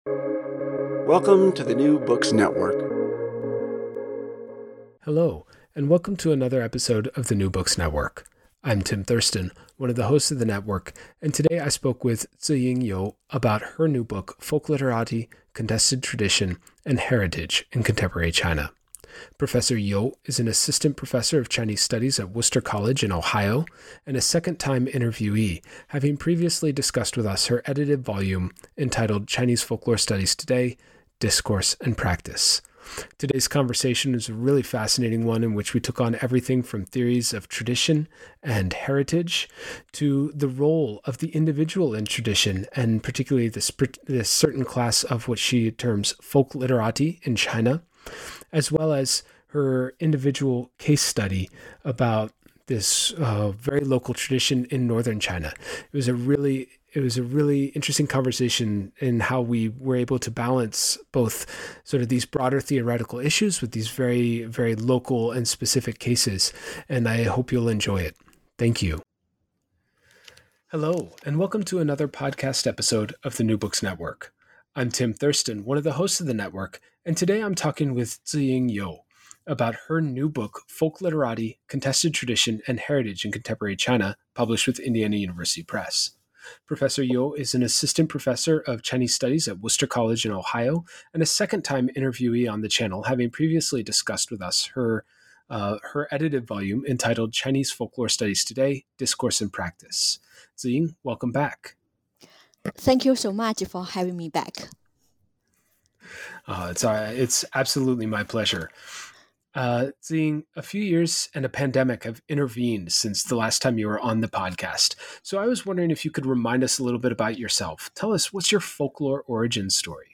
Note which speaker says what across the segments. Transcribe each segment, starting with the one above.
Speaker 1: Welcome to the New Books Network.
Speaker 2: Hello, and welcome to another episode of the New Books Network. I'm Tim Thurston, one of the hosts of the network, and today I spoke with Ziying You about her new book, Folk Literati, Contested Tradition and Heritage in Contemporary China. Professor You is an assistant professor of Chinese studies at Worcester College in Ohio and a second-time interviewee, having previously discussed with us her edited volume entitled Chinese Folklore Studies Today, Discourse and Practice. Today's conversation is a really fascinating one in which we took on everything from theories of tradition and heritage to the role of the individual in tradition, and particularly this certain class of what she terms folk literati in China, as well as her individual case study about this very local tradition in northern China. It was a really interesting conversation in how we were able to balance both sort of these broader theoretical issues with these very, very local and specific cases. And I hope you'll enjoy it. Thank you. Hello, and welcome to another podcast episode of the New Books Network. I'm Tim Thurston, one of the hosts of the network, and today I'm talking with Ziying You about her new book, Folk Literati, Contested Tradition and Heritage in Contemporary China, published with Indiana University Press. Professor You is an assistant professor of Chinese studies at Worcester College in Ohio and a second-time interviewee on the channel, having previously discussed with us her edited volume entitled Chinese Folklore Studies Today, Discourse and Practice. Ziying, welcome back.
Speaker 3: Thank you so much for having me back.
Speaker 2: It's absolutely my pleasure. Ziying, a few years and a pandemic have intervened since the last time you were on the podcast. So I was wondering if you could remind us a little bit about yourself. Tell us, what's your folklore origin story?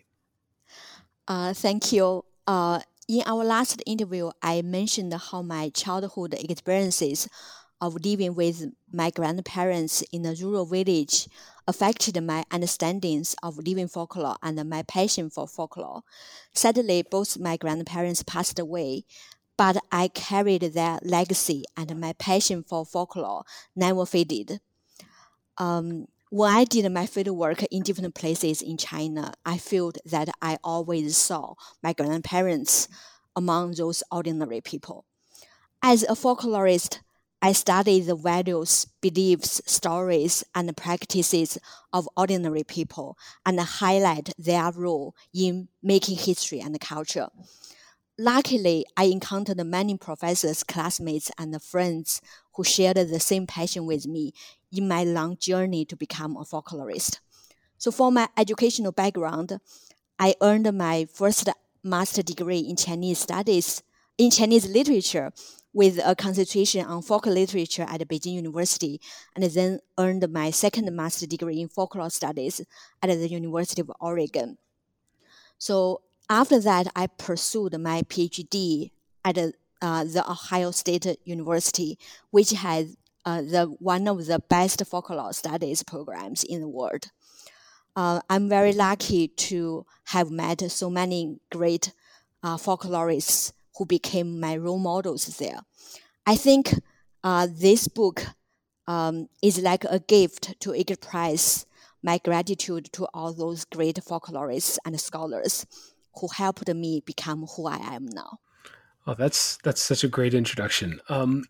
Speaker 3: Thank you. In our last interview, I mentioned how my childhood experiences of living with my grandparents in a rural village affected my understandings of living folklore and my passion for folklore. Sadly, both my grandparents passed away, but I carried their legacy, and my passion for folklore never faded. When I did my fieldwork in different places in China, I felt that I always saw my grandparents among those ordinary people. As a folklorist, I study the values, beliefs, stories, and practices of ordinary people and highlight their role in making history and culture. Luckily, I encountered many professors, classmates, and friends who shared the same passion with me in my long journey to become a folklorist. So for my educational background, I earned my first master's degree in Chinese studies, in Chinese literature, with a concentration on folk literature at Beijing University, and then earned my second master's degree in folklore studies at the University of Oregon. So after that, I pursued my PhD at the Ohio State University, which has one of the best folklore studies programs in the world. I'm very lucky to have met so many great folklorists who became my role models there. I think this book is like a gift to express my gratitude to all those great folklorists and scholars who helped me become who I am now.
Speaker 2: Oh, that's such a great introduction. And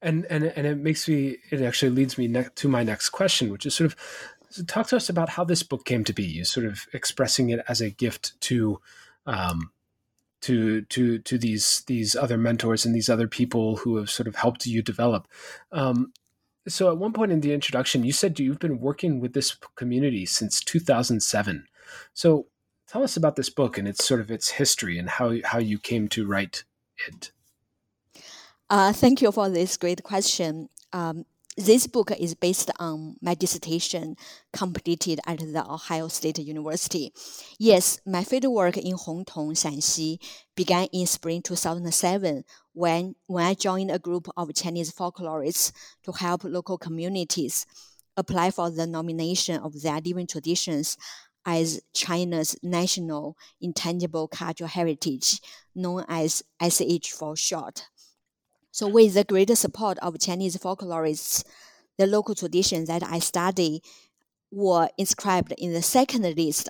Speaker 2: it actually leads me to my next question, which is sort of, so talk to us about how this book came to be. You sort of expressing it as a gift to these other mentors and these other people who have sort of helped you develop. So at one point in the introduction, you said you've been working with this community since 2007. So tell us about this book and its history and how you came to write it.
Speaker 3: Thank you for this great question. This book is based on my dissertation completed at the Ohio State University. Yes, my fieldwork in Hongtong, Shanxi began in spring 2007 when I joined a group of Chinese folklorists to help local communities apply for the nomination of their living traditions as China's national intangible cultural heritage, known as SH for short. So with the greater support of Chinese folklorists, the local traditions that I study were inscribed in the second list of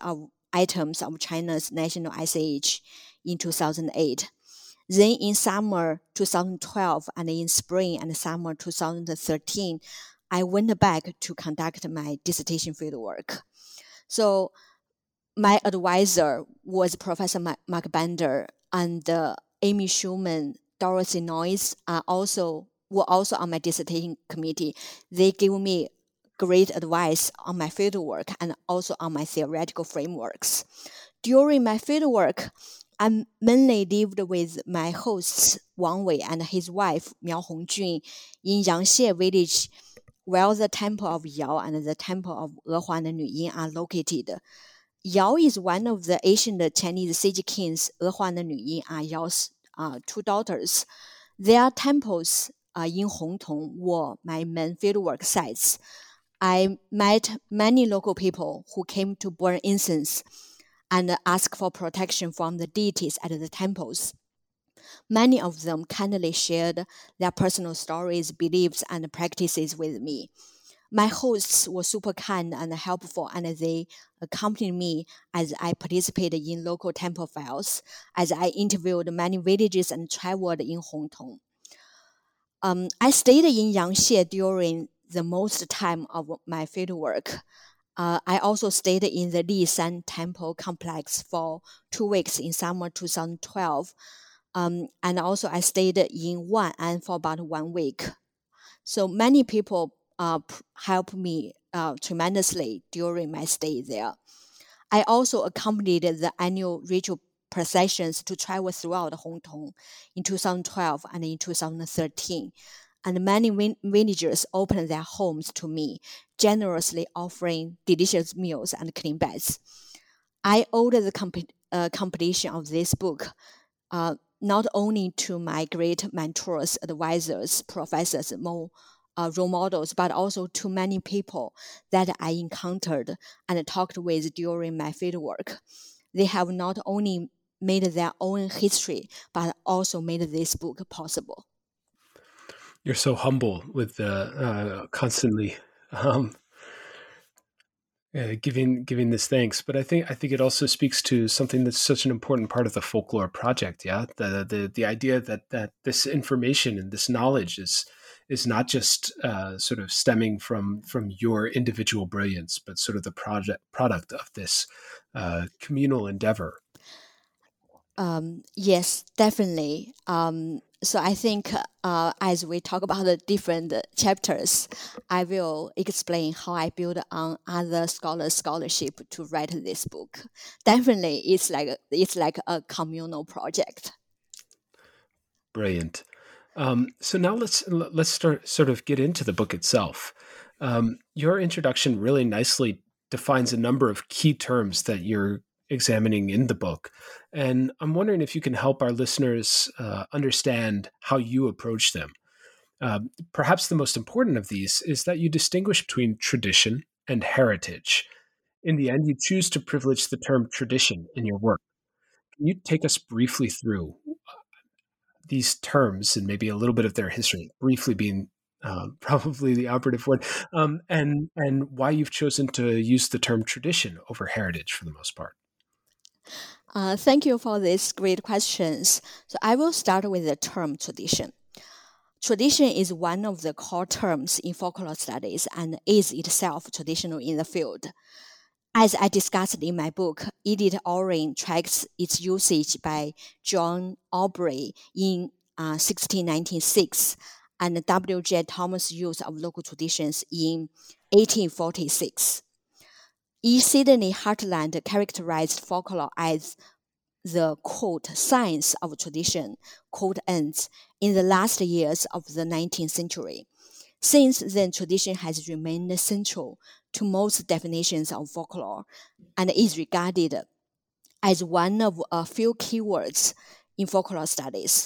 Speaker 3: items of China's national Ice Age in 2008. Then in summer 2012 and in spring and summer 2013, I went back to conduct my dissertation fieldwork. So my advisor was Professor Mark Bender, and Amy Schulman, Dorothy Noyes were also on my dissertation committee. They gave me great advice on my fieldwork and also on my theoretical frameworks. During my fieldwork, I mainly lived with my hosts Wang Wei and his wife Miao Hongjun in Yangxie village, where the temple of Yao and the temple of Ehua Nüyin are located. Yao is one of the ancient Chinese sage kings. Ehua and Nüyin are Yao's two daughters. Their temples in Hongtong were my main fieldwork sites. I met many local people who came to burn incense and ask for protection from the deities at the temples. Many of them kindly shared their personal stories, beliefs, and practices with me. My hosts were super kind and helpful, and they accompanied me as I participated in local temple fairs, as I interviewed many villages and traveled in Hongtong. I stayed in Yangxie during the most time of my fieldwork. I also stayed in the Lishan Temple complex for 2 weeks in summer 2012. And also I stayed in Wan'an for about 1 week. So many people helped me tremendously during my stay there. I also accompanied the annual ritual processions to travel throughout Hongtong in 2012 and in 2013. And many villagers opened their homes to me, generously offering delicious meals and clean baths. I owed the completion of this book not only to my great mentors, advisors, professors, role models, but also to many people that I encountered and talked with during my fieldwork. They have not only made their own history, but also made this book possible.
Speaker 2: You're so humble with constantly giving this thanks, but I think it also speaks to something that's such an important part of the folklore project. Yeah, the idea that this information and this knowledge is not just sort of stemming from your individual brilliance, but sort of the product of this communal endeavor.
Speaker 3: Yes, definitely. So I think as we talk about the different chapters, I will explain how I build on other scholars' scholarship to write this book. Definitely, it's like a communal project.
Speaker 2: Brilliant. So now let's start sort of get into the book itself. Your introduction really nicely defines a number of key terms that you're examining in the book, and I'm wondering if you can help our listeners understand how you approach them. Perhaps the most important of these is that you distinguish between tradition and heritage. In the end, you choose to privilege the term tradition in your work. Can you take us briefly through these terms and maybe a little bit of their history, briefly being probably the operative word, and why you've chosen to use the term tradition over heritage for the most part?
Speaker 3: Thank you for these great questions. So I will start with the term tradition. Tradition is one of the core terms in folklore studies and is itself traditional in the field. As I discussed in my book, Edith Orrin tracks its usage by John Aubrey in 1696 and W.J. Thomas' use of local traditions in 1846. E. Sidney Hartland characterized folklore as the, quote, science of tradition, quote, ends in the last years of the 19th century. Since then, tradition has remained central to most definitions of folklore and is regarded as one of a few keywords in folklore studies.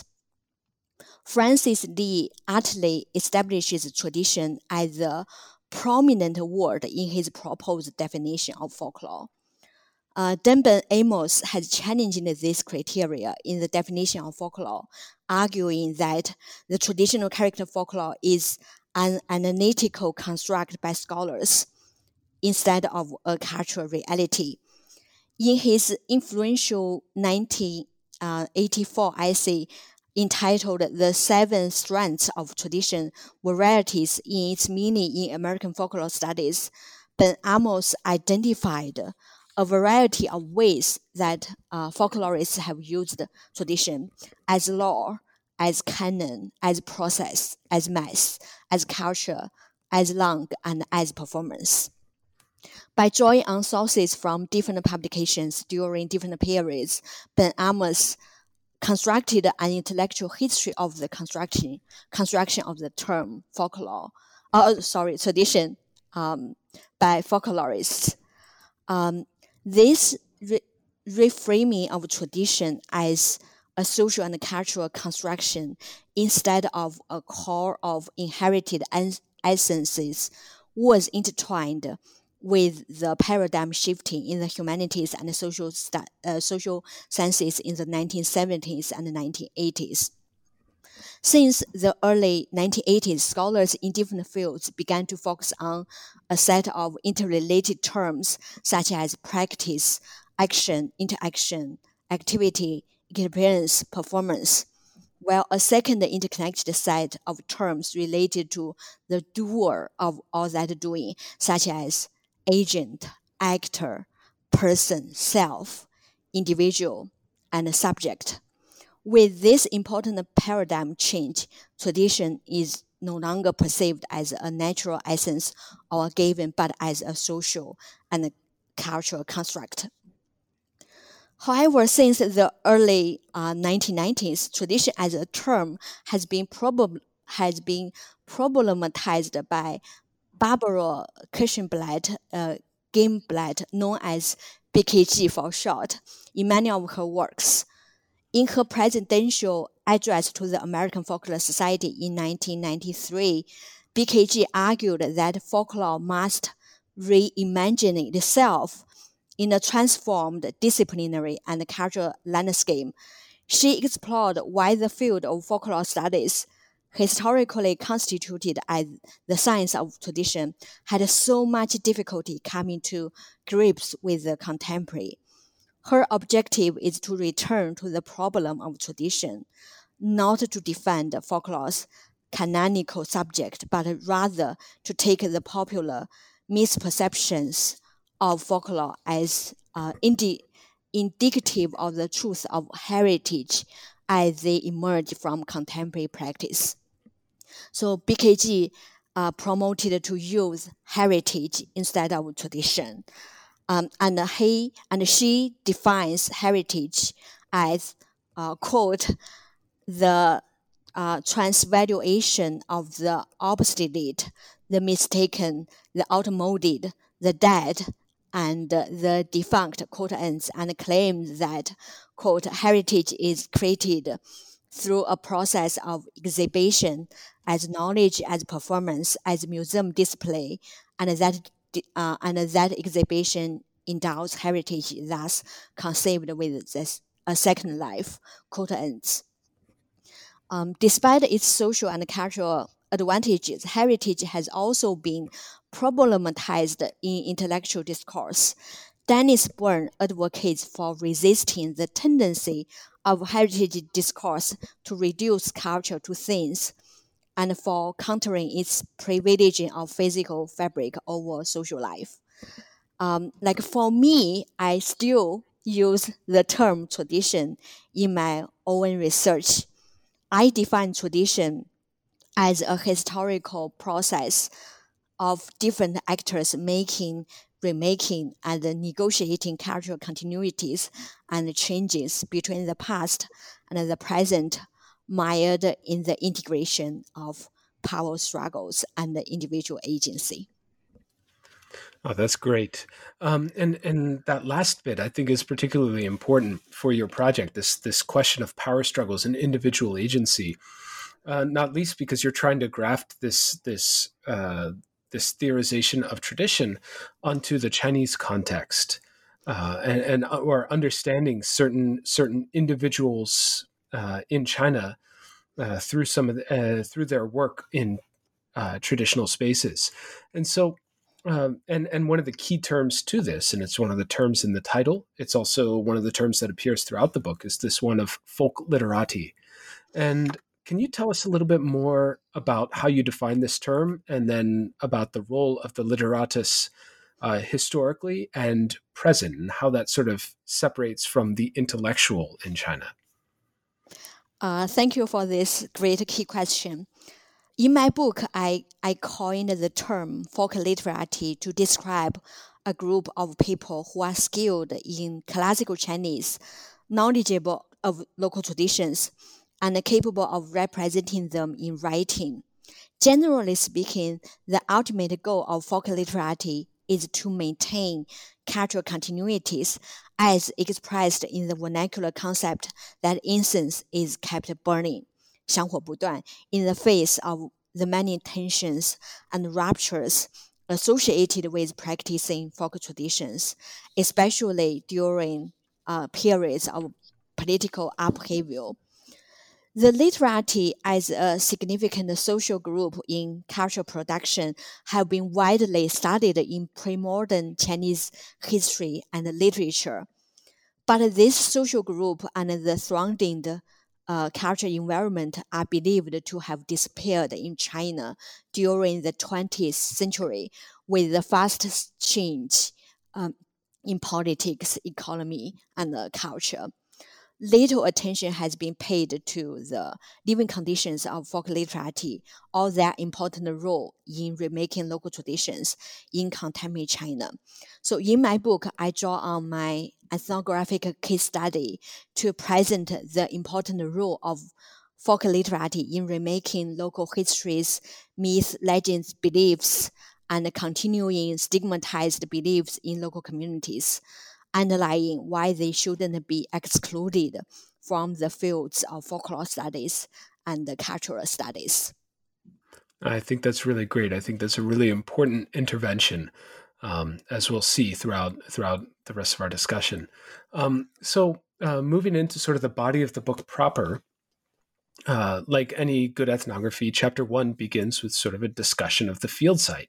Speaker 3: Francis Lee Utley establishes tradition as a prominent word in his proposed definition of folklore. Dunban Amos has challenged this criteria in the definition of folklore, arguing that the traditional character folklore is an analytical construct by scholars instead of a cultural reality. In his influential 1984 essay entitled The Seven Strands of Tradition, Varieties in its Meaning in American Folklore Studies, Ben Amos identified a variety of ways that folklorists have used tradition as law, as canon, as process, as mass, as culture, as langue, and as performance. By drawing on sources from different publications during different periods, Ben Amos constructed an intellectual history of the construction of the term tradition by folklorists. This reframing of tradition as a social and cultural construction instead of a core of inherited essences was intertwined with the paradigm shifting in the humanities and social sciences in the 1970s and 1980s. Since the early 1980s, scholars in different fields began to focus on a set of interrelated terms such as practice, action, interaction, activity, experience, performance, while a second interconnected set of terms related to the doer of all that doing, such as agent, actor, person, self, individual, and subject. With this important paradigm change, tradition is no longer perceived as a natural essence or given, but as a social and cultural construct. However, since the early 1990s, tradition as a term has been problematized by Barbara Kirschenblatt, known as BKG for short, in many of her works. In her presidential address to the American Folklore Society in 1993, BKG argued that folklore must reimagine itself in a transformed disciplinary and cultural landscape. She explored why the field of folklore studies, historically constituted as the science of tradition, had so much difficulty coming to grips with the contemporary. Her objective is to return to the problem of tradition, not to defend folklore's canonical subject, but rather to take the popular misperceptions of folklore as indicative of the truth of heritage as they emerge from contemporary practice. So BKG promoted to use heritage instead of tradition. And she defines heritage as, quote, the transvaluation of the obsolete, the mistaken, the outmoded, the dead, and the defunct, quote ends, and claims that, quote, heritage is created through a process of exhibition as knowledge, as performance, as museum display, and that exhibition endows heritage, thus conceived with a second life, quote ends. Despite its social and cultural advantages, heritage has also been problematized in intellectual discourse. Dennis Byrne advocates for resisting the tendency of heritage discourse to reduce culture to things, and for countering its privileging of physical fabric over social life. Like for me, I still use the term tradition in my own research. I define tradition as a historical process of different actors making, remaking, and negotiating cultural continuities and changes between the past and the present, mired in the integration of power struggles and individual agency.
Speaker 2: Oh, that's great. And that last bit I think is particularly important for your project. This question of power struggles and individual agency, not least because you're trying to graft this theorization of tradition onto the Chinese context, or understanding certain individuals in China through their work in traditional spaces, and so. and one of the key terms to this, and it's one of the terms in the title, it's also one of the terms that appears throughout the book, is this one of folk literati. And can you tell us a little bit more about how you define this term, and then about the role of the literatus historically and present, and how that sort of separates from the intellectual in China?
Speaker 3: Thank you for this great key question. In my book, I coined the term folk literati to describe a group of people who are skilled in classical Chinese, knowledgeable of local traditions, and capable of representing them in writing. Generally speaking, the ultimate goal of folk literati is to maintain cultural continuities as expressed in the vernacular concept that incense is kept burning, 香火不断, in the face of the many tensions and ruptures associated with practicing folk traditions, especially during periods of political upheaval. The literati as a significant social group in cultural production have been widely studied in pre-modern Chinese history and literature. But this social group and the surrounding cultural environment are believed to have disappeared in China during the 20th century with the fast change in politics, economy, and culture. Little attention has been paid to the living conditions of folk literati or their important role in remaking local traditions in contemporary China. So in my book, I draw on my ethnographic case study to present the important role of folk literati in remaking local histories, myths, legends, beliefs, and continuing stigmatized beliefs in local communities, underlying why they shouldn't be excluded from the fields of folklore studies and cultural studies.
Speaker 2: I think that's really great. I think that's a really important intervention, as we'll see throughout the rest of our discussion. So moving into sort of the body of the book proper, like any good ethnography, chapter 1 begins with sort of a discussion of the field site,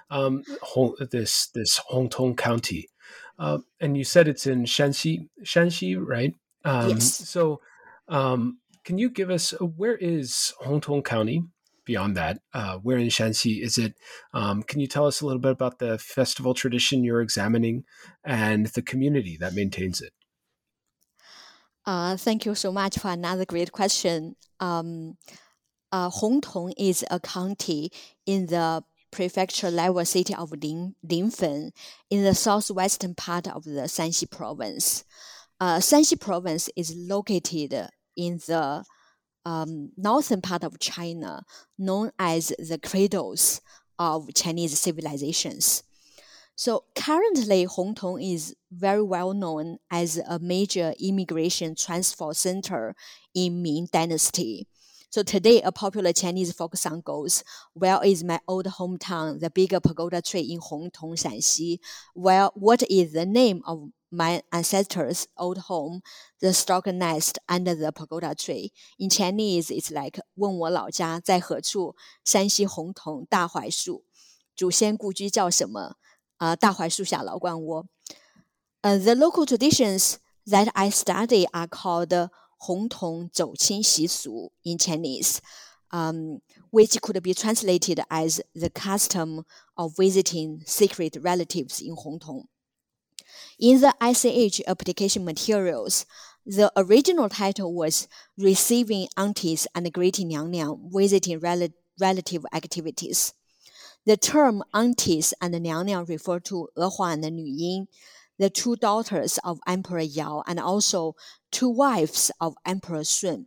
Speaker 2: this Hongtong County. And you said it's in Shanxi, right?
Speaker 3: Yes.
Speaker 2: So can you give us, where is Hongtong County? Beyond that, where in Shanxi is it? Can you tell us a little bit about the festival tradition you're examining and the community that maintains it?
Speaker 3: Thank you so much for another great question. Hongtong is a county in the prefecture level city of Linfen in the southwestern part of the Shanxi province. Shanxi province is located in the northern part of China, known as the cradles of Chinese civilizations. So currently, Hongtong is very well known as a major immigration transport center in Ming Dynasty. So today, a popular Chinese folk song goes, "Where is my old hometown, the bigger pagoda tree in Hongtong, Shanxi? Well, what is the name of my ancestors' old home, the stork nest under the pagoda tree?" In Chinese, it's like 问我老家在何处，山西洪桐大槐树，祖先故居叫什么？大槐树下老冠窝。The local traditions that I study are called 红桐走亲习俗 in Chinese, which could be translated as the custom of visiting secret relatives in Hongtong. In the ICH application materials, the original title was Receiving Aunties and Greeting娘娘Visiting Relative Activities. The term aunties and 娘娘 refer to 娥皇 and 女英, the two daughters of Emperor Yao and also two wives of Emperor Sun.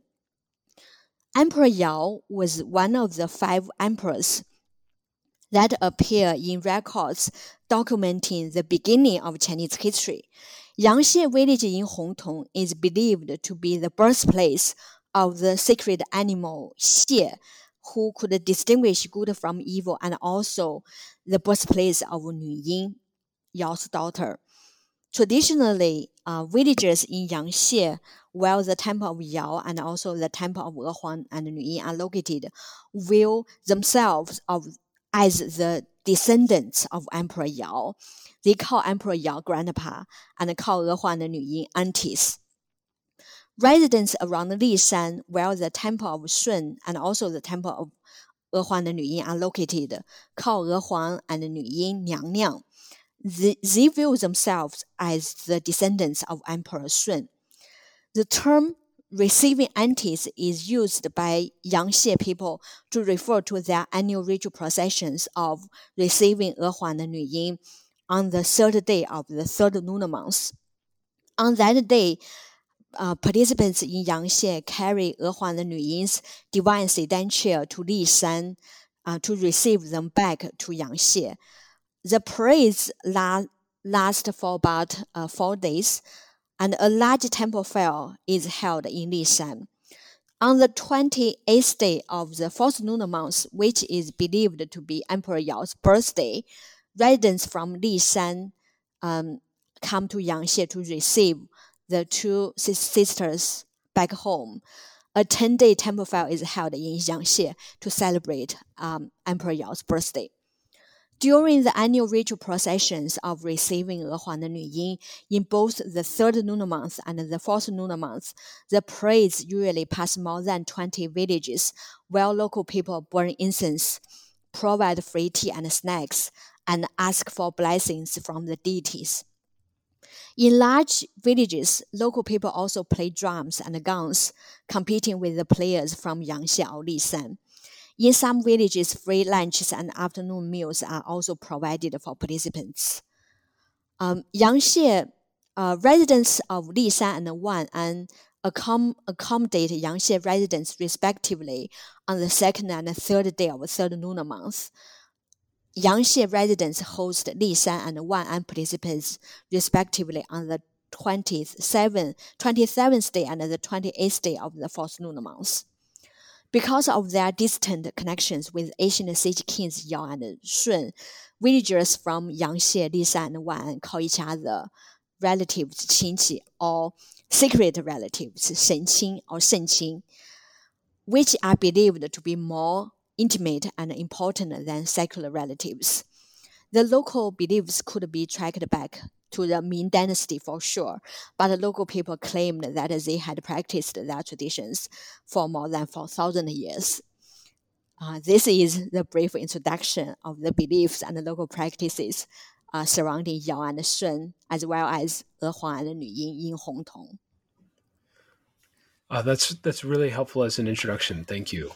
Speaker 3: Emperor Yao was one of the 5 emperors that appear in records documenting the beginning of Chinese history. Yangxie village in Hongtong is believed to be the birthplace of the sacred animal Xie, who could distinguish good from evil, and also the birthplace of Nu Ying, Yao's daughter. Traditionally, villagers in Yangxie, where the temple of Yao and also the temple of Ehuan and Nu Ying are located, view themselves as the descendants of Emperor Yao. They call Emperor Yao grandpa and call Ehuan the Nuyin aunties. Residents around Lishan, where the temple of Shun and also the temple of Ehuan the Nuyin are located, call Ehuan and Nuyin Niang Niang. They view themselves as the descendants of Emperor Shun. The term receiving aunties is used by Yangxie people to refer to their annual ritual processions of receiving Ehuan the Nuyin on the third day of the third lunar month. On that day, participants in Yangxie carry Ehuan the Nuyin's divine sedan to Lishan to receive them back to Yangxie. The parades last for about 4 days, and a large temple fair is held in Lishan. On the 28th day of the fourth lunar month, which is believed to be Emperor Yao's birthday, residents from Lishan come to Yangxie to receive the two sisters back home. A 10-day temple fair is held in Yangxie to celebrate Emperor Yao's birthday. During the annual ritual processions of receiving Ehuan the Nuyin in both the third lunar month and the fourth lunar month, the parades usually pass more than 20 villages, where local people burn incense, provide free tea and snacks, and ask for blessings from the deities. In large villages, local people also play drums and guns, competing with the players from Yangxie or Lishan. In some villages, free lunches and afternoon meals are also provided for participants. Yangxie residents of Lishan and Wan and accommodate Yangxie residents respectively on the second and third day of the third lunar month. Yangxie residents host Lishan and Wan'an participants respectively on the 27th day and the 28th day of the fourth lunar month. Because of their distant connections with ancient sage kings Yao and Shun, villagers from Yangxie, Lishan, and Wan'an call each other relatives, 亲戚, or secret relatives, 神亲 or 圣亲, which are believed to be more intimate and important than secular relatives. The local beliefs could be tracked back to the Ming Dynasty for sure, but local people claimed that they had practiced their traditions for more than 4,000 years. This is the brief introduction of the beliefs and the local practices surrounding Yao and Shun, as well as Ehuan and Nuyin in Hongtong.
Speaker 2: That's really helpful as an introduction. Thank you.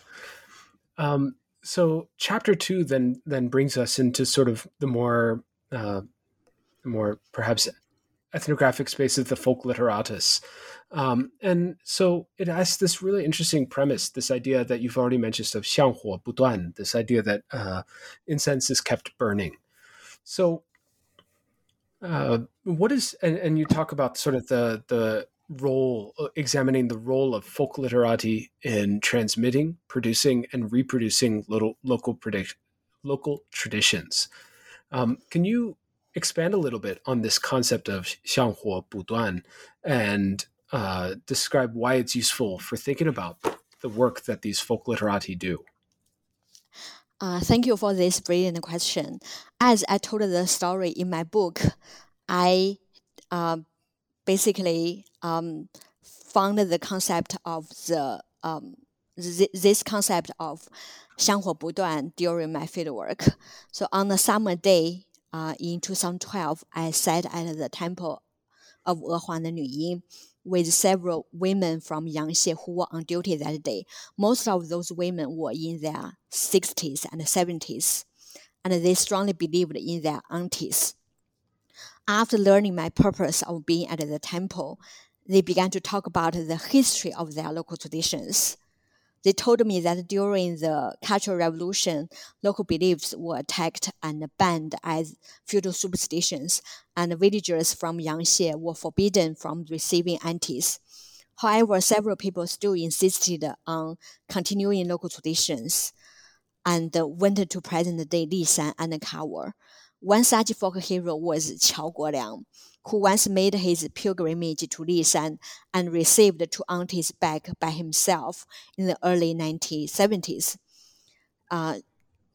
Speaker 2: So chapter 2 then brings us into sort of the more perhaps ethnographic space of the folk literatus. And so it has this really interesting premise, this idea that you've already mentioned of 香火不断, this idea that incense is kept burning. So what is, and you talk about sort of the role, examining the role of folk literati in transmitting, producing, and reproducing local traditions. Can you expand a little bit on this concept of 香火不断 and describe why it's useful for thinking about the work that these folk literati do?
Speaker 3: Thank you for this brilliant question. As I told the story in my book, I basically found the concept of this concept of 香火不断 during my fieldwork. So on a summer day in 2012, I sat at the temple of Ehuan the Nuyin with several women from Yangxie who were on duty that day. Most of those women were in their 60s and 70s, and they strongly believed in their aunties. After learning my purpose of being at the temple, they began to talk about the history of their local traditions. They told me that during the Cultural Revolution, local beliefs were attacked and banned as feudal superstitions, and villagers from Yangxie were forbidden from receiving aunties. However, several people still insisted on continuing local traditions and went to present-day Lishan and Kawo. One such folk hero was Qiao Guoliang, who once made his pilgrimage to Lishan and received two aunties back by himself in the early 1970s.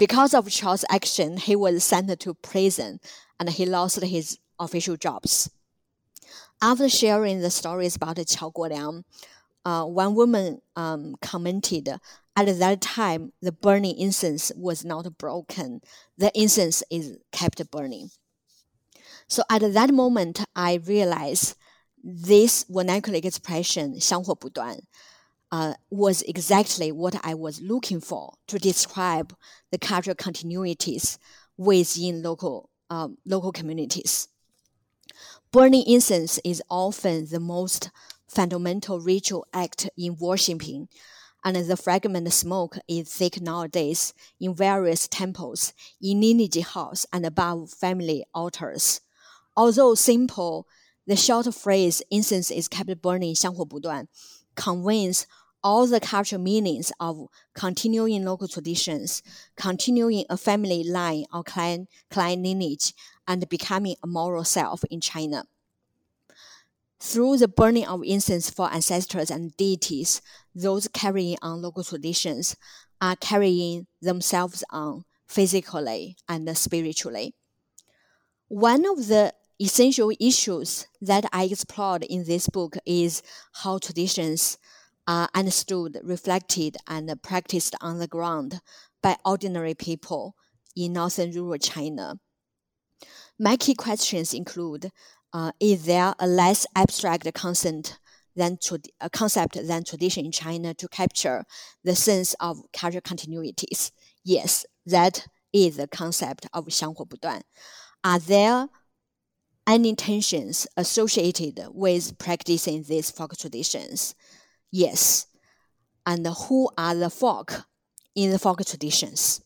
Speaker 3: Because of Chao's action, he was sent to prison and he lost his official jobs. After sharing the stories about Qiao Guoliang, one woman commented, at that time, the burning incense was not broken. The incense is kept burning. So at that moment, I realized this vernacular expression, 香火不断, was exactly what I was looking for to describe the cultural continuities within local communities. Burning incense is often the most fundamental ritual act in worshiping, and the fragrant smoke is thick nowadays in various temples, in lineage house, and above family altars. Although simple, the short phrase "incense is kept burning" 香火不断 conveys all the cultural meanings of continuing local traditions, continuing a family line or clan lineage, and becoming a moral self in China. Through the burning of incense for ancestors and deities, those carrying on local traditions are carrying themselves on physically and spiritually. One of the essential issues that I explored in this book is how traditions are understood, reflected, and practiced on the ground by ordinary people in northern rural China. My key questions include, is there a less abstract concept than tradition in China to capture the sense of cultural continuities? Yes, that is the concept of 香火不断. Are there any tensions associated with practicing these folk traditions? Yes. And who are the folk in the folk traditions?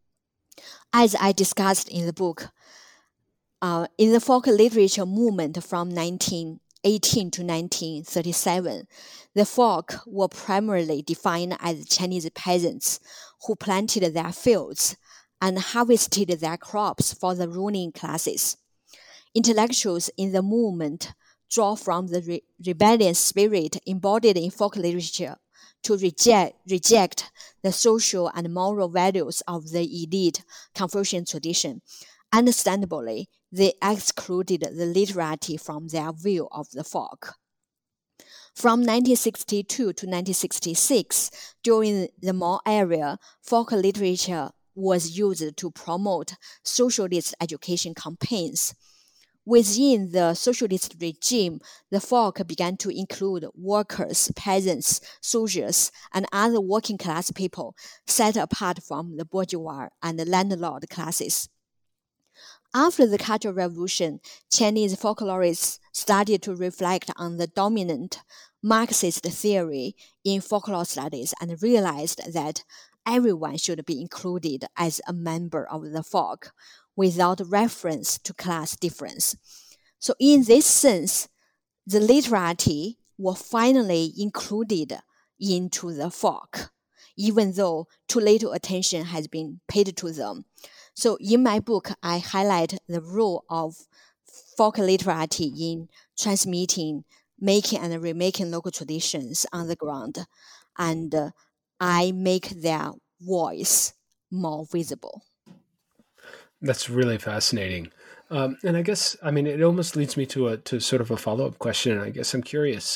Speaker 3: As I discussed in the book, in the folk literature movement from 1918 to 1937, the folk were primarily defined as Chinese peasants who planted their fields and harvested their crops for the ruling classes. Intellectuals in the movement draw from the rebellious spirit embodied in folk literature to reject the social and moral values of the elite Confucian tradition. Understandably, they excluded the literati from their view of the folk. From 1962 to 1966, during the Mao era, folk literature was used to promote socialist education campaigns. Within the socialist regime, the folk began to include workers, peasants, soldiers, and other working class people set apart from the bourgeois and landlord classes. After the Cultural Revolution, Chinese folklorists started to reflect on the dominant Marxist theory in folklore studies and realized that everyone should be included as a member of the folk, without reference to class difference. So in this sense, the literati were finally included into the folk, even though too little attention has been paid to them. So in my book, I highlight the role of folk literati in transmitting, making, and remaking local traditions on the ground, and I make their voice more visible.
Speaker 2: That's really fascinating. And I guess, I mean, it almost leads me to sort of a follow-up question. I guess I'm curious.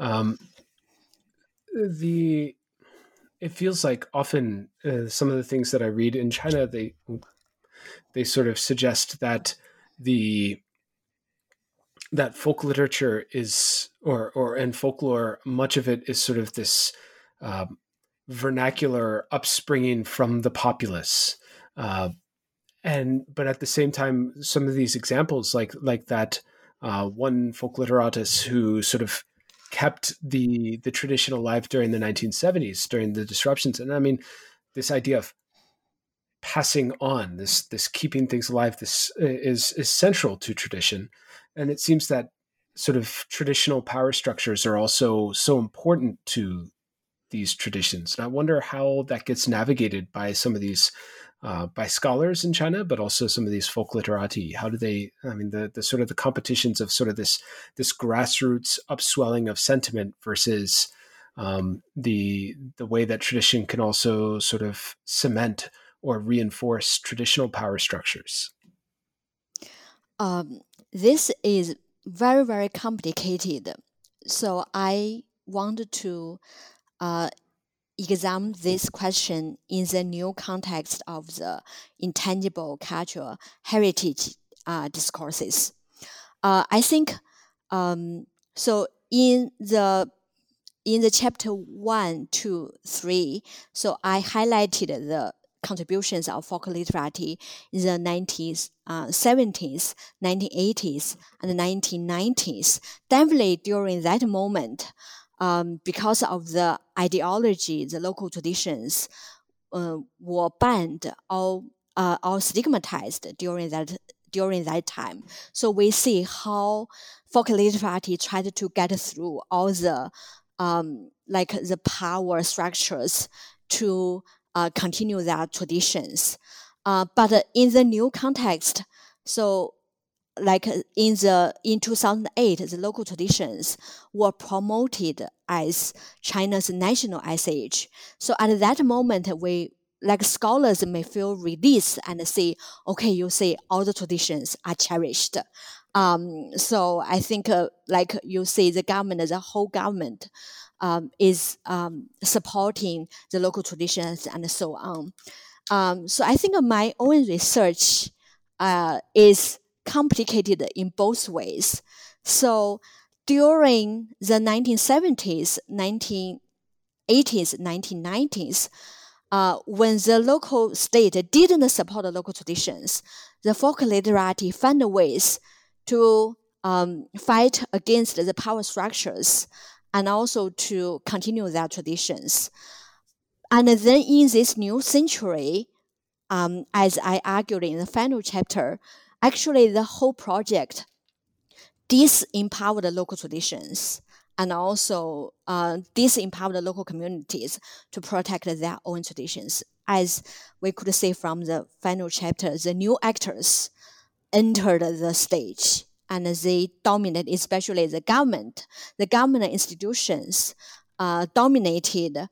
Speaker 2: It feels like often some of the things that I read in China, they sort of suggest that that folk literature is, and folklore, much of it is sort of this vernacular upspringing from the populace. But at the same time, some of these examples, like that one folk literatus who sort of kept the tradition alive during the 1970s, during the disruptions. And I mean, this idea of passing on, this keeping things alive, this is central to tradition. And it seems that sort of traditional power structures are also so important to these traditions. And I wonder how that gets navigated by some of these by scholars in China, but also some of these folk literati. How do they, I mean, the sort of the competitions of sort of this grassroots upswelling of sentiment versus the way that tradition can also sort of cement or reinforce traditional power structures?
Speaker 3: This is very, very complicated. So I wanted to examine this question in the new context of the intangible cultural heritage discourses. I think so. In the chapter 1, 2, 3, so I highlighted the contributions of folk literati in the 1970s, 1980s, and 1990s. Definitely during that moment, because of the ideology, the local traditions were banned or stigmatized during that time. So we see how folk literati tried to get through all the the power structures to continue their traditions. But in the new context, so like in 2008, the local traditions were promoted as China's national SH. So at that moment, scholars may feel released and say, okay, you say all the traditions are cherished. So I think you say the government, the whole government is supporting the local traditions and so on. So I think my own research is complicated in both ways. So during the 1970s, 1980s, 1990s, when the local state didn't support the local traditions, the folk literati found ways to fight against the power structures and also to continue their traditions. And then in this new century, as I argued in the final chapter, actually the whole project disempowered the local traditions and also disempowered the local communities to protect their own traditions. As we could see from the final chapter, the new actors entered the stage and they dominated, especially the government. The government institutions dominated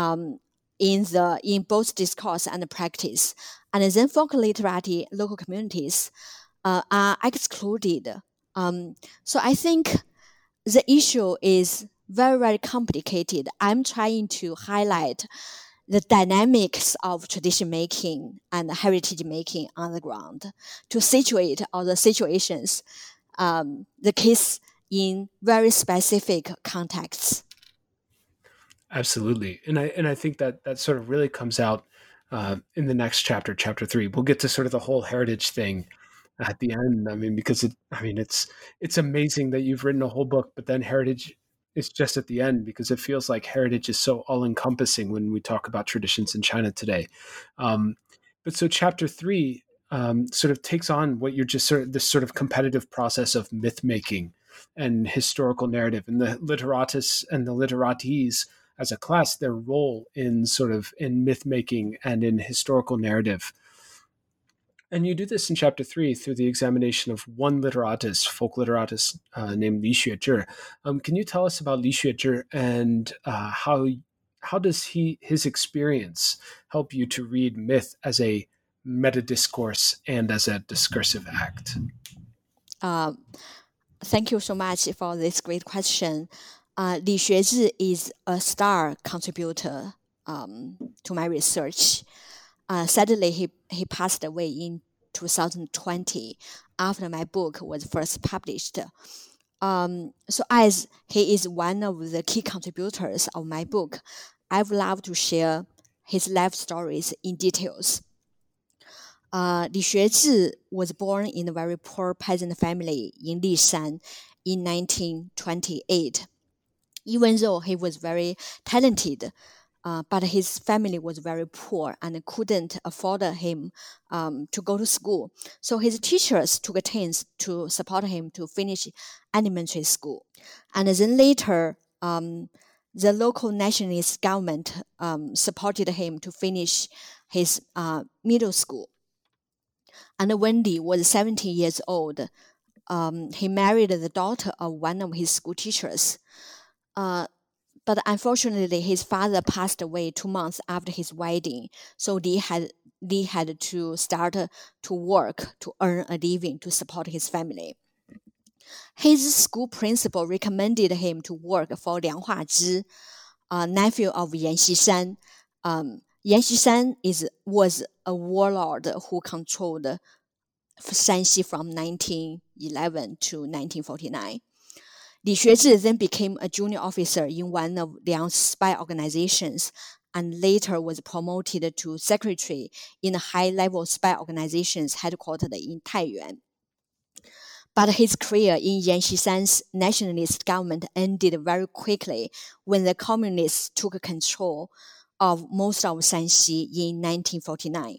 Speaker 3: in both discourse and practice. And then folk literati, local communities are excluded. So I think the issue is very, very complicated. I'm trying to highlight the dynamics of tradition making and heritage making on the ground to situate all the situations, the case in very specific contexts.
Speaker 2: Absolutely. And I think that sort of really comes out in the next chapter, chapter 3. We'll get to sort of the whole heritage thing at the end. I mean, because it's amazing that you've written a whole book, but then heritage is just at the end because it feels like heritage is so all encompassing when we talk about traditions in China today. But so chapter 3 sort of takes on what you're just this sort of competitive process of myth making and historical narrative, and the literatus and the literates as a class, their role in myth making and in historical narrative. And you do this in chapter 3 through the examination of one literatus, folk literatus named Li Xuezhi. Can you tell us about Li Xuezhi and how does his experience help you to read myth as a meta discourse and as a discursive act?
Speaker 3: Thank you so much for this great question. Li Xuezhi is a star contributor to my research. Sadly, he passed away in 2020 after my book was first published. So as he is one of the key contributors of my book, I would love to share his life stories in details. Li Xuezhi was born in a very poor peasant family in Lishan in 1928. Even though he was very talented, but his family was very poor and couldn't afford him to go to school. So his teachers took turns to support him to finish elementary school. And then later, the local nationalist government supported him to finish his middle school. And when Li was 17 years old, he married the daughter of one of his school teachers. But unfortunately, his father passed away 2 months after his wedding, so Li had Li had to start to work to earn a living to support his family. His school principal recommended him to work for Liang Huazhi, a nephew of Yan Xishan. Yan Xishan was a warlord who controlled Shanxi from 1911 to 1949. Li Xuezhi then became a junior officer in one of Liang's spy organizations and later was promoted to secretary in a high-level spy organizations headquartered in Taiyuan. But his career in Yan Xishan's nationalist government ended very quickly when the communists took control of most of Shanxi in 1949.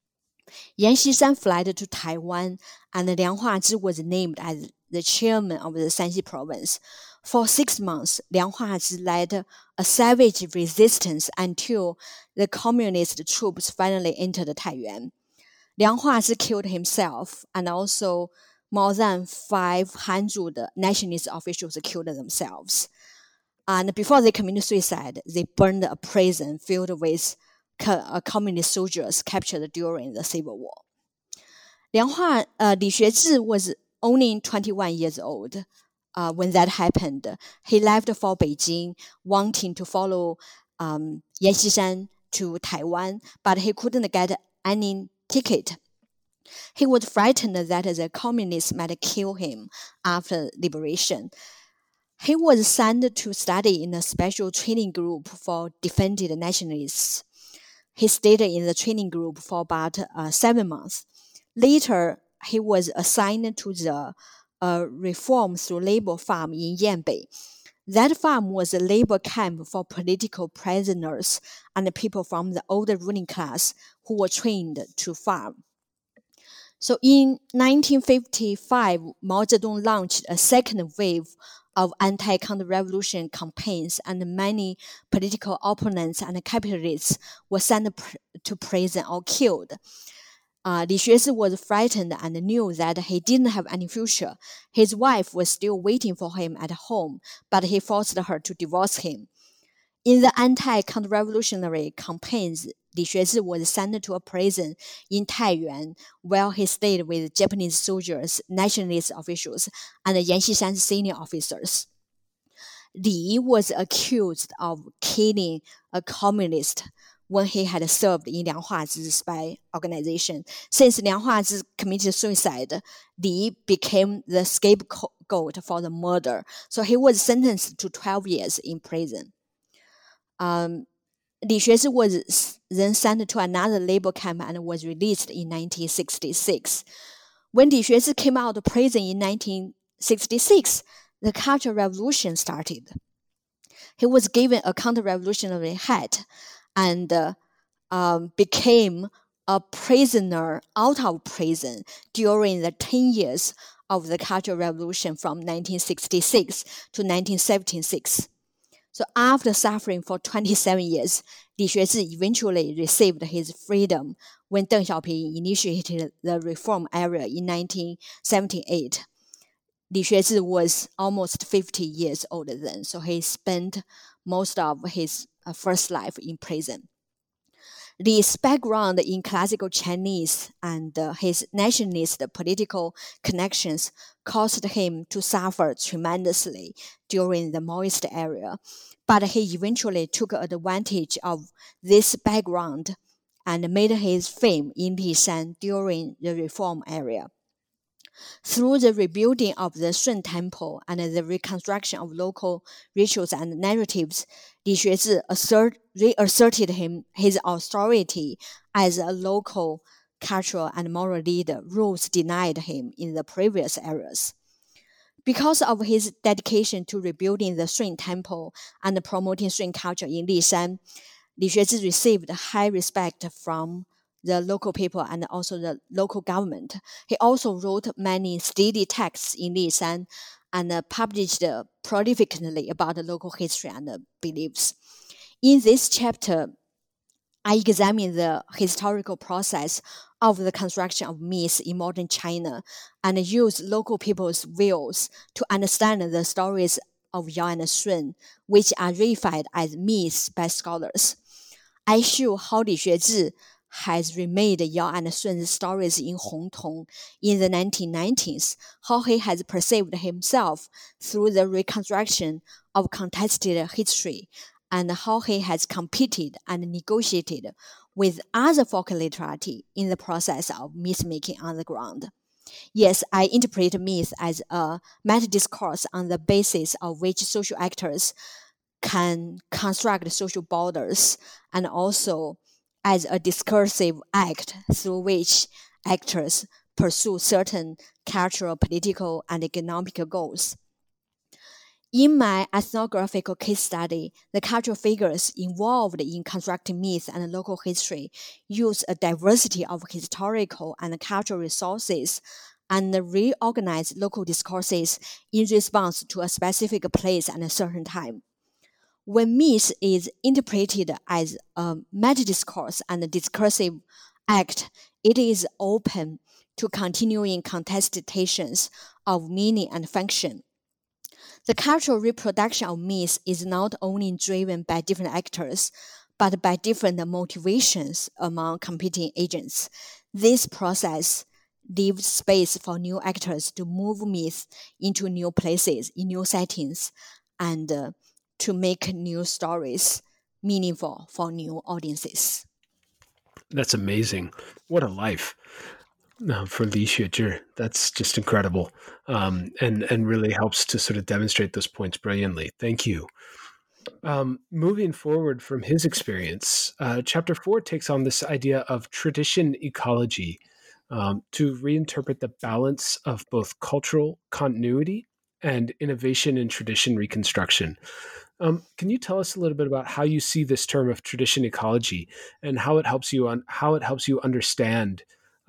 Speaker 3: Yan Xishan fled to Taiwan, and Liang Huazhi was named as the chairman of the Shanxi province. For 6 months, Liang Huazhi led a savage resistance until the communist troops finally entered Taiyuan. Liang Huazhi killed himself, and also more than 500 nationalist officials killed themselves. And before they committed suicide, they burned a prison filled with communist soldiers captured during the Civil War. Li Xuezhi was only 21 years old when that happened. He left for Beijing, wanting to follow Yan Xishan to Taiwan, but he couldn't get any ticket. He was frightened that the communists might kill him after liberation. He was sent to study in a special training group for defended nationalists. He stayed in the training group for about 7 months. Later, he was assigned to the Reform Through Labor farm in Yanbei. That farm was a labor camp for political prisoners and people from the older ruling class who were trained to farm. So in 1955, Mao Zedong launched a second wave of anti-counter-revolution campaigns, and many political opponents and capitalists were sent to prison or killed. Li Xuezhi was frightened and knew that he didn't have any future. His wife was still waiting for him at home, but he forced her to divorce him. In the anti-counter-revolutionary campaigns, Li Xuezhi was sent to a prison in Taiyuan, where he stayed with Japanese soldiers, nationalist officials, and Yan Xishan's senior officers. Li was accused of killing a communist when he had served in Liang Huazhi's spy organization. Since Liang Huazhi committed suicide, Li became the scapegoat for the murder, so he was sentenced to 12 years in prison. Li Xuezhi was then sent to another labor camp and was released in 1966. When Li Xuezhi came out of prison in 1966, the Cultural Revolution started. He was given a counter-revolutionary hat and became a prisoner out of prison during the 10 years of the Cultural Revolution from 1966 to 1976. So after suffering for 27 years, Li Xuezhi eventually received his freedom when Deng Xiaoping initiated the reform era in 1978. Li Xuezhi was almost 50 years old then, so he spent most of his first life in prison. Li's background in classical Chinese and his nationalist political connections caused him to suffer tremendously during the Maoist era, but he eventually took advantage of this background and made his fame in Lishan during the reform era. Through the rebuilding of the Shun Temple and the reconstruction of local rituals and narratives, Li Xuezhi reasserted his authority as a local cultural and moral leader, roles denied him in the previous eras. Because of his dedication to rebuilding the Shun Temple and promoting Shun culture in Lishan, Li Xuezhi received high respect from the local people and also the local government. He also wrote many steady texts in Lishan and published prolifically about the local history and beliefs. In this chapter, I examine the historical process of the construction of myths in modern China and use local people's views to understand the stories of Yao and Shun, which are reified as myths by scholars. I show how Li Xuezhi has remade Yao and Sun's stories in Hongtong in the 1990s, how he has perceived himself through the reconstruction of contested history, and how he has competed and negotiated with other folk literati in the process of myth-making on the ground. Yes, I interpret myth as a meta-discourse on the basis of which social actors can construct social borders, and also as a discursive act through which actors pursue certain cultural, political, and economic goals. In my ethnographical case study, the cultural figures involved in constructing myth and local history use a diversity of historical and cultural resources and reorganize local discourses in response to a specific place and a certain time. When myth is interpreted as a meta-discourse and a discursive act, it is open to continuing contestations of meaning and function. The cultural reproduction of myth is not only driven by different actors, but by different motivations among competing agents. This process leaves space for new actors to move myth into new places, in new settings, and to make new stories meaningful for new audiences.
Speaker 2: That's amazing. What a life for Li Xuezhi. That's just incredible, and really helps to sort of demonstrate those points brilliantly. Thank you. Moving forward from his experience, Chapter 4 takes on this idea of tradition ecology to reinterpret the balance of both cultural continuity and innovation in tradition reconstruction. Can you tell us a little bit about how you see this term of tradition ecology and how it helps you understand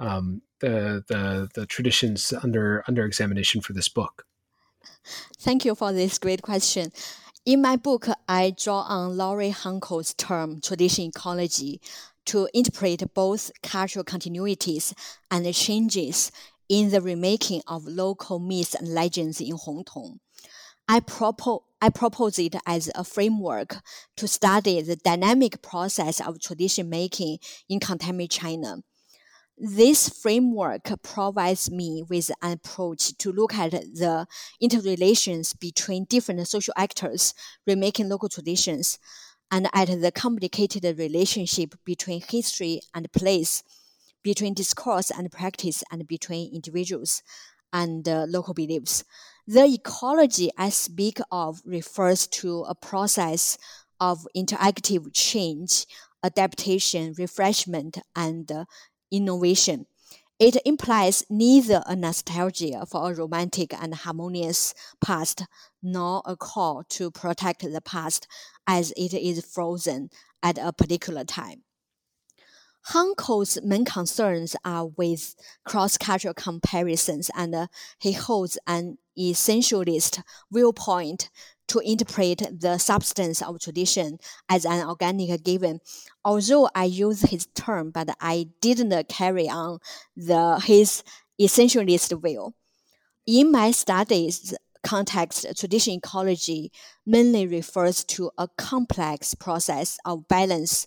Speaker 2: the traditions under examination for this book?
Speaker 3: Thank you for this great question. In my book, I draw on Laurie Hanco's term tradition ecology to interpret both cultural continuities and changes in the remaking of local myths and legends in Hongtong. I propose it as a framework to study the dynamic process of tradition making in contemporary China. This framework provides me with an approach to look at the interrelations between different social actors remaking local traditions, and at the complicated relationship between history and place, between discourse and practice, and between individuals and local beliefs. The ecology I speak of refers to a process of interactive change, adaptation, refreshment, and innovation. It implies neither a nostalgia for a romantic and harmonious past nor a call to protect the past as it is frozen at a particular time. Hanco's main concerns are with cross-cultural comparisons, and he holds an essentialist viewpoint to interpret the substance of tradition as an organic given. Although I use his term, but I didn't carry on his essentialist view. In my studies context, tradition ecology mainly refers to a complex process of balance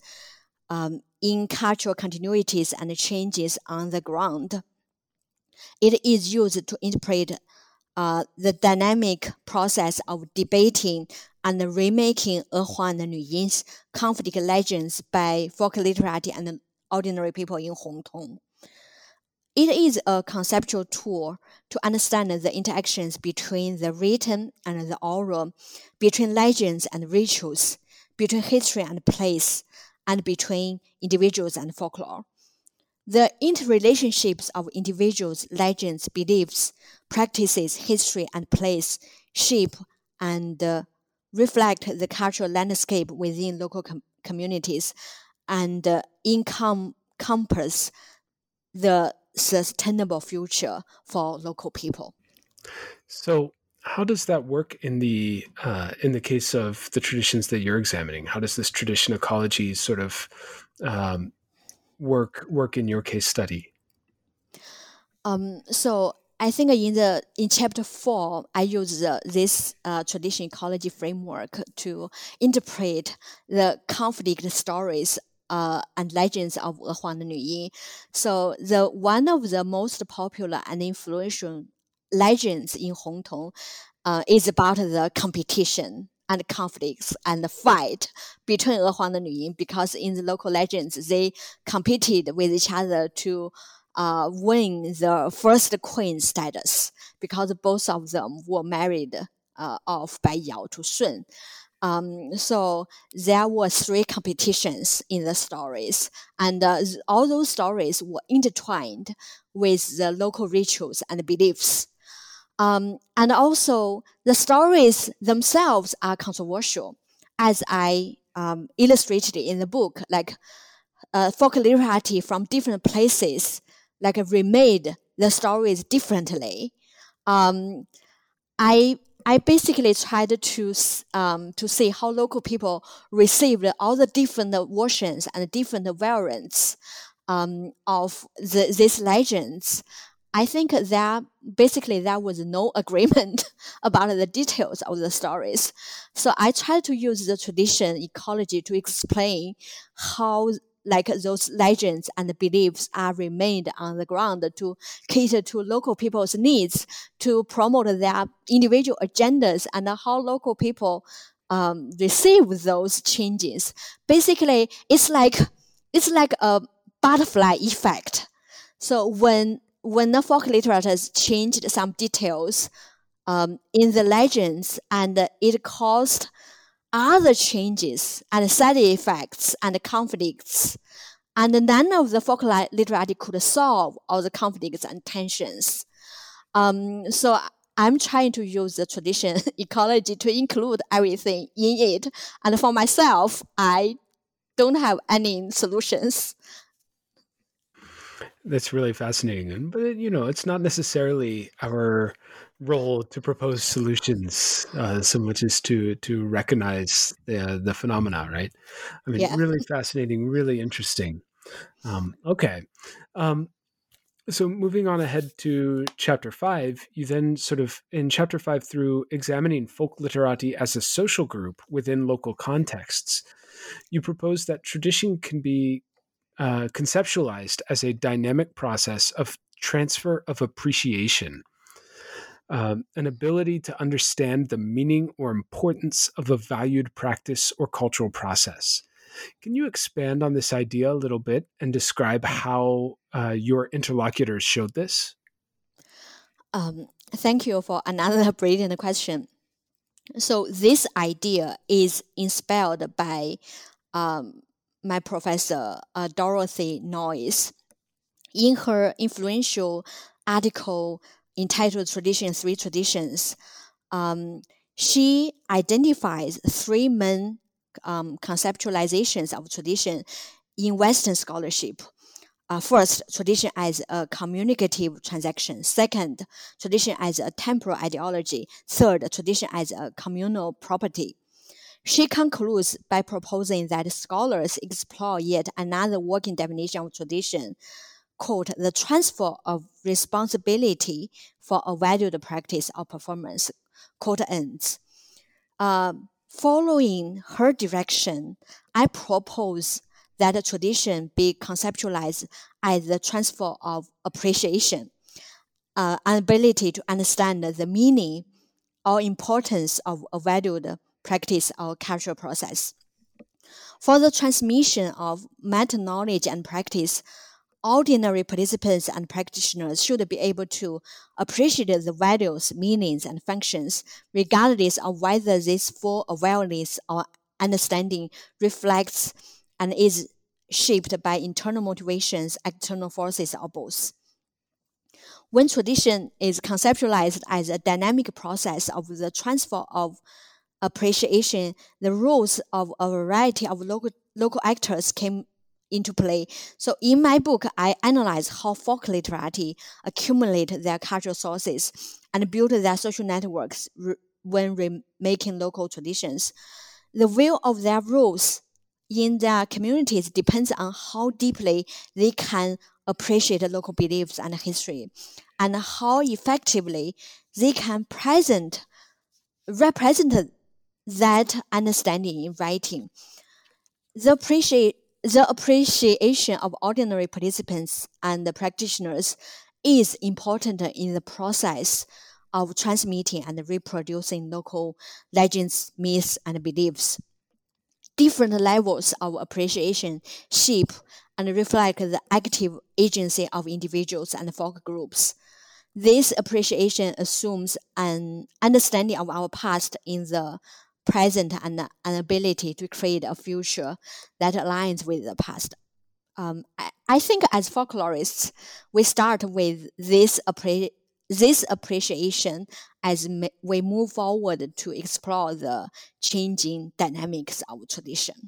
Speaker 3: in cultural continuities and changes on the ground. It is used to interpret the dynamic process of debating and remaking Ehua and Nuyin's conflict legends by folk literati and ordinary people in Hongtong. It is a conceptual tool to understand the interactions between the written and the oral, between legends and rituals, between history and place, and between individuals and folklore. The interrelationships of individuals, legends, beliefs, practices, history, and place shape and reflect the cultural landscape within local communities and encompass the sustainable future for local people.
Speaker 2: So, how does that work in the case of the traditions that you're examining? How does this tradition ecology sort of work in your case study?
Speaker 3: So I think in chapter 4, I use this tradition ecology framework to interpret the conflict stories and legends of 娥皇的女婴. So one of the most popular and influential legends in Hongtong is about the competition and conflicts and the fight between 娥皇的女婴, because in the local legends they competed with each other to win the first queen status, because both of them were married off by Yao to Sun. So there were 3 competitions in the stories, and all those stories were intertwined with the local rituals and beliefs. And also the stories themselves are controversial, as I illustrated in the book, like folk literati from different places like remade the stories differently. I basically tried to see how local people received all the different versions and different variants of these legends. I think that basically there was no agreement about the details of the stories. So I tried to use the tradition ecology to explain how like those legends and beliefs are remained on the ground to cater to local people's needs, to promote their individual agendas, and how local people receive those changes. Basically, it's like a butterfly effect. So when the folk literators changed some details in the legends, and it caused other changes and side effects and conflicts, and none of the folk literati could solve all the conflicts and tensions. So I'm trying to use the tradition ecology to include everything in it, and for myself, I don't have any solutions.
Speaker 2: That's really fascinating. But, it's not necessarily our role to propose solutions so much as to recognize the phenomena, right? I mean,
Speaker 3: Yeah.
Speaker 2: really fascinating, really interesting. Okay. So moving on ahead to chapter 5, you then sort of, in chapter 5, through examining folk literati as a social group within local contexts, you propose that tradition can be conceptualized as a dynamic process of transfer of appreciation, an ability to understand the meaning or importance of a valued practice or cultural process. Can you expand on this idea a little bit and describe how your interlocutors showed this?
Speaker 3: Thank you for another brilliant question. So this idea is inspired by my professor, Dorothy Noyes. In her influential article entitled Tradition, 3 Traditions, she identifies 3 main conceptualizations of tradition in Western scholarship. First, tradition as a communicative transaction. Second, tradition as a temporal ideology. Third, tradition as a communal property. She concludes by proposing that scholars explore yet another working definition of tradition, quote, the transfer of responsibility for a valued practice or performance, quote ends. Following her direction, I propose that a tradition be conceptualized as the transfer of appreciation, an ability to understand the meaning or importance of a valued practice or cultural process. For the transmission of meta-knowledge and practice, ordinary participants and practitioners should be able to appreciate the values, meanings, and functions, regardless of whether this full awareness or understanding reflects and is shaped by internal motivations, external forces, or both. When tradition is conceptualized as a dynamic process of the transfer of appreciation, the roles of a variety of local actors came into play. So in my book, I analyze how folk literati accumulate their cultural sources and build their social networks when remaking local traditions. The will of their roles in their communities depends on how deeply they can appreciate local beliefs and history, and how effectively they can represent that understanding in writing. The the appreciation of ordinary participants and the practitioners is important in the process of transmitting and reproducing local legends, myths, and beliefs. Different levels of appreciation shape and reflect the active agency of individuals and folk groups. This appreciation assumes an understanding of our past in the present and an ability to create a future that aligns with the past. I think as folklorists, we start with this appreciation as we move forward to explore the changing dynamics of tradition.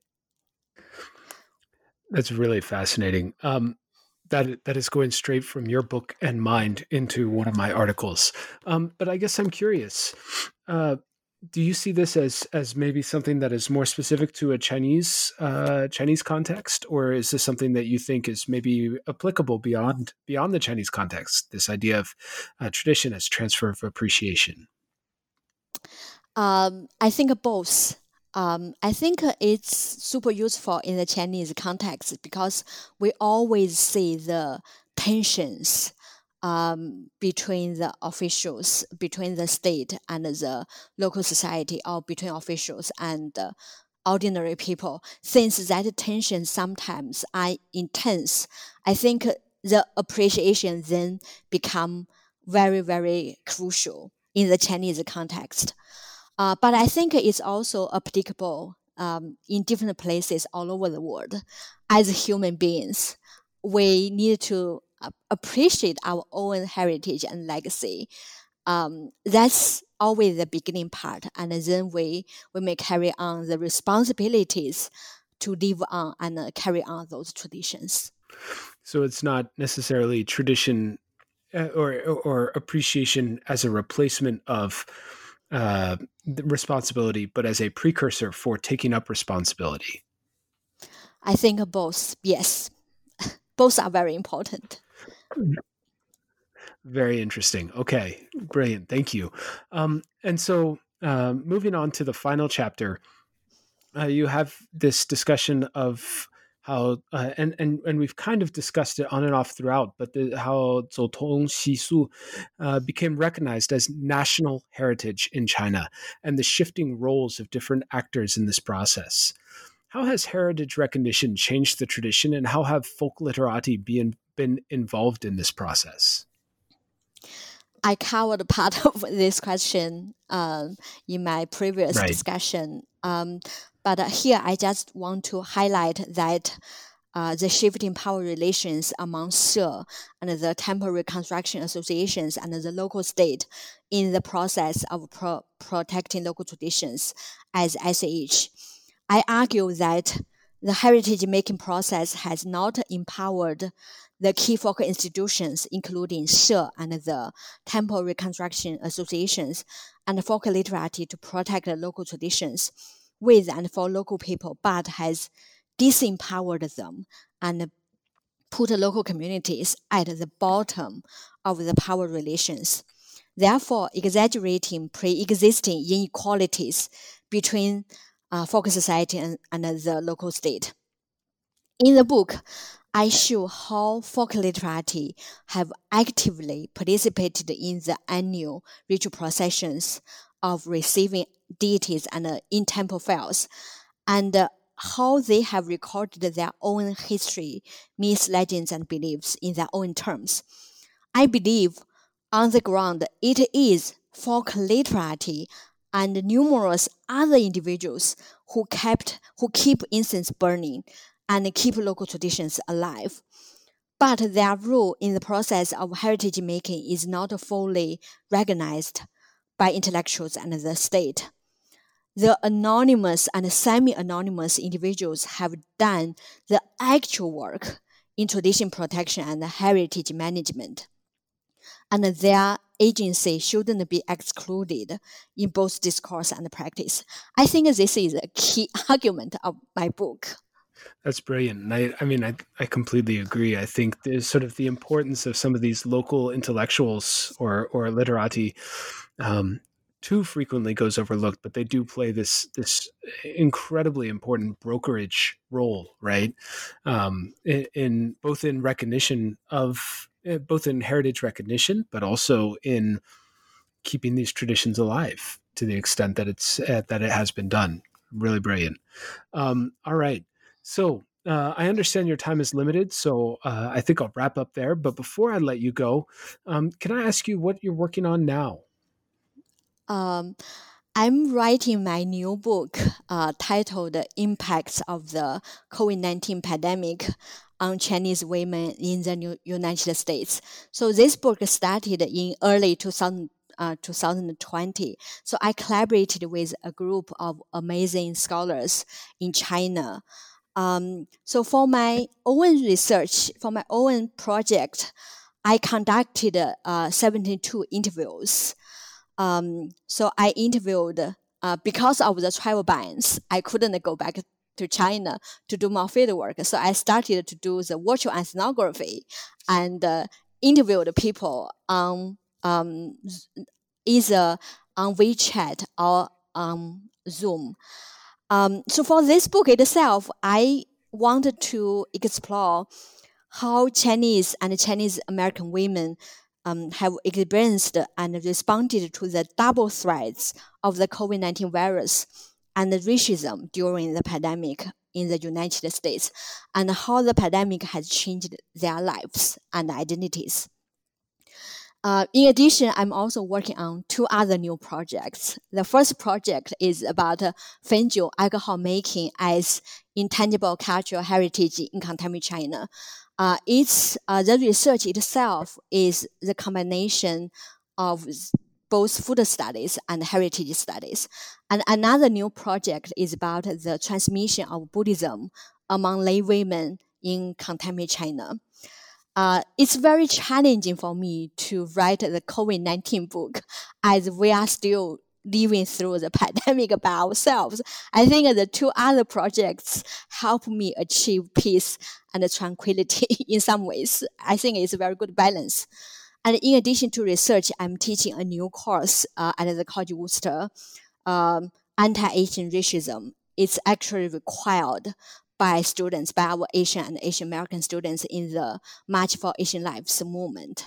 Speaker 2: That's really fascinating. That is going straight from your book and mind into one of my articles. But I guess I'm curious. Do you see this as maybe something that is more specific to a Chinese context, or is this something that you think is maybe applicable beyond the Chinese context? This idea of tradition as transfer of appreciation.
Speaker 3: I think both. I think it's super useful in the Chinese context because we always see the tensions between the officials, between the state and the local society, or between officials and ordinary people. Since that tension sometimes are intense, I think the appreciation then become very, very crucial in the Chinese context. But I think it's also applicable in different places all over the world. As human beings, we need to appreciate our own heritage and legacy. That's always the beginning part, and then we may carry on the responsibilities to live on and carry on those traditions.
Speaker 2: So it's not necessarily tradition or appreciation as a replacement of the responsibility, but as a precursor for taking up responsibility.
Speaker 3: I think both, yes, both are very important.
Speaker 2: Very interesting. Okay, brilliant. Thank you. And so, moving on to the final chapter, you have this discussion of how, and we've kind of discussed it on and off throughout, but how Zotong Xisu became recognized as national heritage in China and the shifting roles of different actors in this process. How has heritage recognition changed the tradition, and how have folk literati been involved in this process?
Speaker 3: I covered part of this question in my previous
Speaker 2: Right.
Speaker 3: discussion. But here I just want to highlight that the shifting power relations among She and the temple reconstruction associations and the local state in the process of protecting local traditions as SH. I argue that the heritage making process has not empowered the key folk institutions, including She and the temple reconstruction associations and folk literati, to protect the local traditions with and for local people, but has disempowered them and put local communities at the bottom of the power relations, therefore exaggerating pre-existing inequalities between folk society and the local state. In the book, I show how folk literati have actively participated in the annual ritual processions of receiving deities and in temple fairs, and how they have recorded their own history, myths, legends, and beliefs in their own terms. I believe on the ground it is folk literati and numerous other individuals who keep incense burning and keep local traditions alive. But their role in the process of heritage making is not fully recognized by intellectuals and the state. The anonymous and semi-anonymous individuals have done the actual work in tradition protection and heritage management, and their agency shouldn't be excluded in both discourse and practice. I think this is a key argument of my book.
Speaker 2: That's brilliant. And I mean, I completely agree. I think there's sort of the importance of some of these local intellectuals or literati too frequently goes overlooked, but they do play this incredibly important brokerage role, right? In both in recognition of both in heritage recognition, but also in keeping these traditions alive to the extent that that it has been done. Really brilliant. All right, so I understand your time is limited, so I think I'll wrap up there. But before I let you go, can I ask you what you're working on now?
Speaker 3: I'm writing my new book titled Impacts of the COVID-19 Pandemic on Chinese Women in the United States. So this book started in early 2020. So I collaborated with a group of amazing scholars in China. So for my own research, for my own project, I conducted 72 interviews. So I interviewed, because of the travel bans, I couldn't go back to China to do more field work. So I started to do the virtual ethnography and interviewed people on either on WeChat or Zoom. So for this book itself, I wanted to explore how Chinese and Chinese American women have experienced and responded to the double threats of the COVID-19 virus and the racism during the pandemic in the United States, and how the pandemic has changed their lives and identities. In addition, I'm also working on 2 other new projects. The first project is about Fenju alcohol making as intangible cultural heritage in contemporary China. The research itself is the combination of both food studies and heritage studies. And another new project is about the transmission of Buddhism among lay women in contemporary China. It's very challenging for me to write the COVID-19 book as we are still living through the pandemic by ourselves. I think the 2 other projects help me achieve peace and tranquility in some ways. I think it's a very good balance. And in addition to research, I'm teaching a new course at the College Wooster, Anti-Asian Racism. It's actually required by students, by our Asian and Asian American students in the March for Asian Lives movement.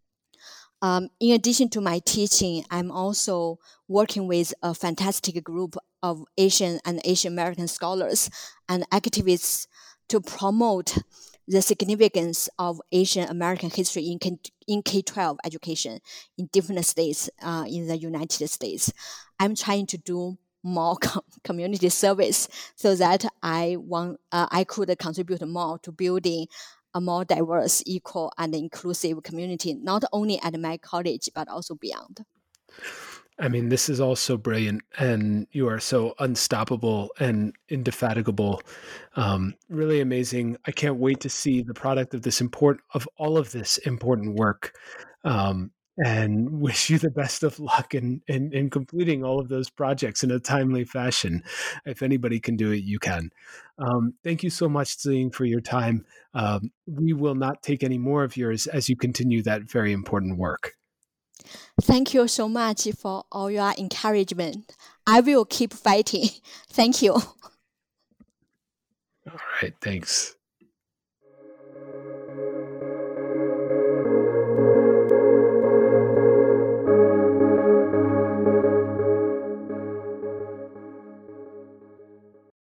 Speaker 3: In addition to my teaching, I'm also working with a fantastic group of Asian and Asian American scholars and activists to promote the significance of Asian American history in K-12 education in different states in the United States. I'm trying to do more community service so that I could contribute more to building a more diverse, equal, and inclusive community, not only at my college, but also beyond.
Speaker 2: I mean, this is all so brilliant, and you are so unstoppable and indefatigable. Really amazing. I can't wait to see the product of all of this important work, and wish you the best of luck in completing all of those projects in a timely fashion. If anybody can do it, you can. Thank you so much, Ziying, for your time. We will not take any more of yours as you continue that very important work.
Speaker 3: Thank you so much for all your encouragement. I will keep fighting. Thank you.
Speaker 2: All right, thanks.